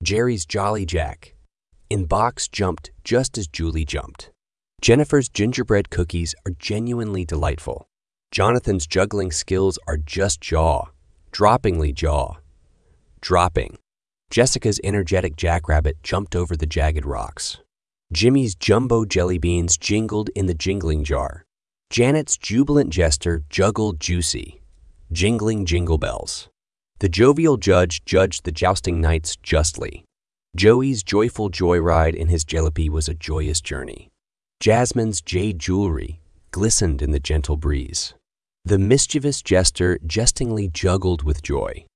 Jerry's Jolly Jack. In box jumped just as Julie jumped. Jennifer's gingerbread cookies are genuinely delightful. Jonathan's juggling skills are just droppingly dropping. Jessica's energetic jackrabbit jumped over the jagged rocks. Jimmy's jumbo jelly beans jingled in the jingling jar. Janet's jubilant jester juggled juicy, jingling jingle bells. The jovial judge judged the jousting knights justly. Joey's joyful joyride in his jalopy was a joyous journey. Jasmine's jade jewelry glistened in the gentle breeze. The mischievous jester jestingly juggled with joy.